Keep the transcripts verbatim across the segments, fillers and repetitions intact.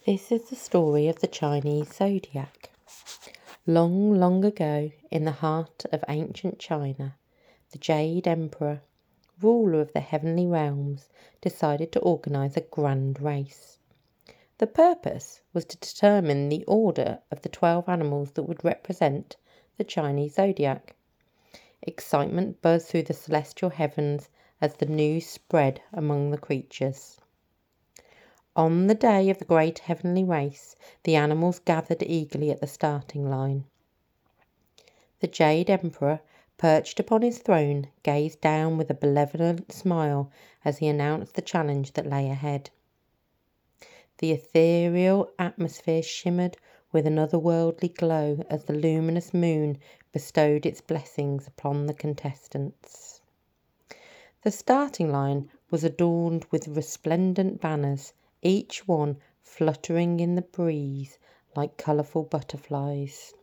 This is the story of the Chinese zodiac. Long, long ago, in the heart of ancient China, the Jade Emperor, ruler of the heavenly realms, decided to organise a grand race. The purpose was to determine the order of the twelve animals that would represent the Chinese zodiac. Excitement buzzed through the celestial heavens as the news spread among the creatures. On the day of the great heavenly race, the animals gathered eagerly at the starting line. The Jade Emperor, perched upon his throne, gazed down with a benevolent smile as he announced the challenge that lay ahead. The ethereal atmosphere shimmered with an otherworldly glow as the luminous moon bestowed its blessings upon the contestants. The starting line was adorned with resplendent banners, each one fluttering in the breeze like colourful butterflies.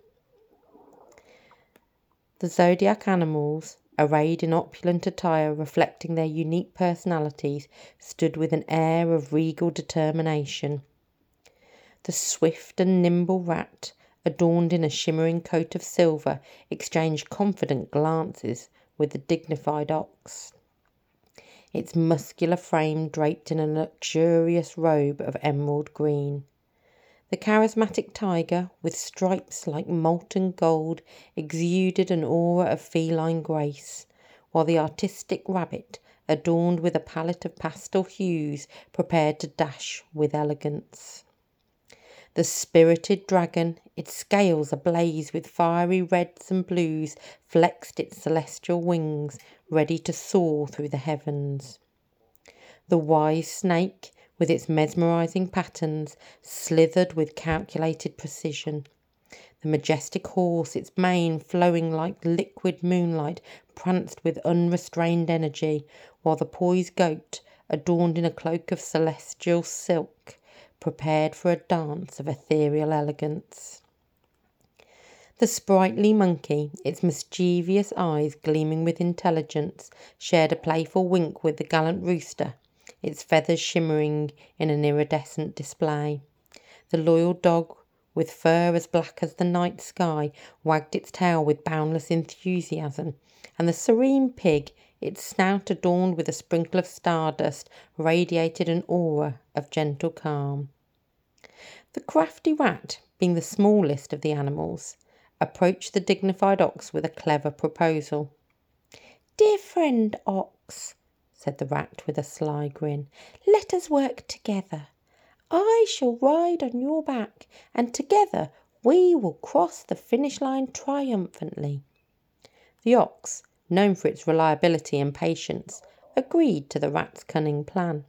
The zodiac animals, arrayed in opulent attire reflecting their unique personalities, stood with an air of regal determination. The swift and nimble rat, adorned in a shimmering coat of silver, exchanged confident glances with the dignified ox, its muscular frame draped in a luxurious robe of emerald green. The charismatic tiger, with stripes like molten gold, exuded an aura of feline grace, while the artistic rabbit, adorned with a palette of pastel hues, prepared to dash with elegance. The spirited dragon, its scales ablaze with fiery reds and blues, flexed its celestial wings, ready to soar through the heavens. The wise snake, with its mesmerizing patterns, slithered with calculated precision. The majestic horse, its mane flowing like liquid moonlight, pranced with unrestrained energy, while the poised goat, adorned in a cloak of celestial silk, prepared for a dance of ethereal elegance. The sprightly monkey, its mischievous eyes gleaming with intelligence, shared a playful wink with the gallant rooster, its feathers shimmering in an iridescent display. The loyal dog, with fur as black as the night sky, wagged its tail with boundless enthusiasm, and the serene pig, its snout adorned with a sprinkle of stardust, radiated an aura of gentle calm. The crafty rat, being the smallest of the animals, approached the dignified ox with a clever proposal. "Dear friend ox," said the rat with a sly grin, "let us work together. I shall ride on your back, and together we will cross the finish line triumphantly." The ox, known for its reliability and patience, agreed to the rat's cunning plan.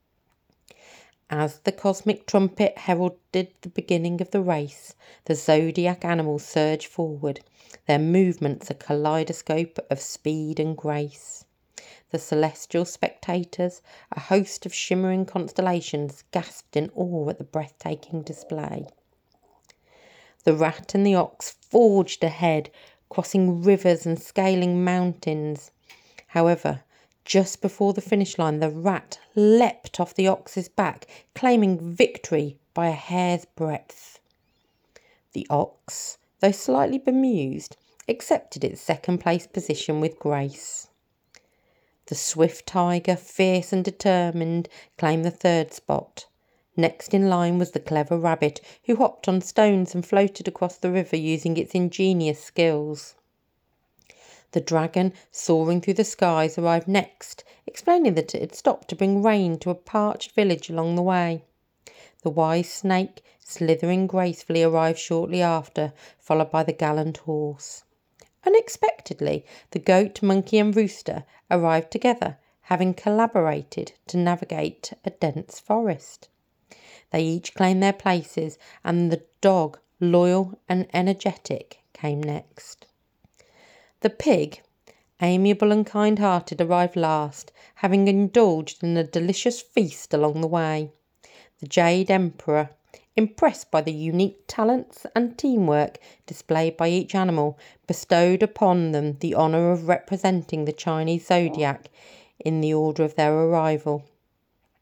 As the cosmic trumpet heralded the beginning of the race, the zodiac animals surged forward, their movements a kaleidoscope of speed and grace. The celestial spectators, a host of shimmering constellations, gasped in awe at the breathtaking display. The rat and the ox forged ahead, crossing rivers and scaling mountains. However, just before the finish line, the rat leapt off the ox's back, claiming victory by a hair's breadth. The ox, though slightly bemused, accepted its second-place position with grace. The swift tiger, fierce and determined, claimed the third spot. Next in line was the clever rabbit, who hopped on stones and floated across the river using its ingenious skills. The dragon, soaring through the skies, arrived next, explaining that it had stopped to bring rain to a parched village along the way. The wise snake, slithering gracefully, arrived shortly after, followed by the gallant horse. Unexpectedly, the goat, monkey and rooster arrived together, having collaborated to navigate a dense forest. They each claimed their places, and the dog, loyal and energetic, came next. The pig, amiable and kind-hearted, arrived last, having indulged in a delicious feast along the way. The Jade Emperor, impressed by the unique talents and teamwork displayed by each animal, bestowed upon them the honour of representing the Chinese zodiac in the order of their arrival.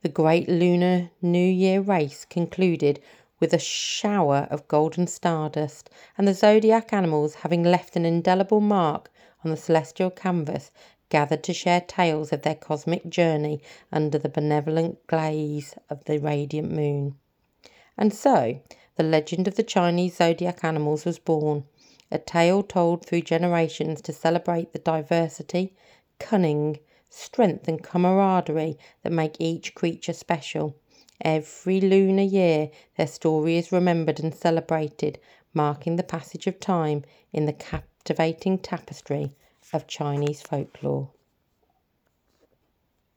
The great Lunar New Year race concluded with a shower of golden stardust, and the zodiac animals, having left an indelible mark on the celestial canvas, gathered to share tales of their cosmic journey under the benevolent glaze of the radiant moon. And so, the legend of the Chinese zodiac animals was born, a tale told through generations to celebrate the diversity, cunning, strength and camaraderie that make each creature special. Every lunar year, their story is remembered and celebrated, marking the passage of time in the captivating tapestry of Chinese folklore.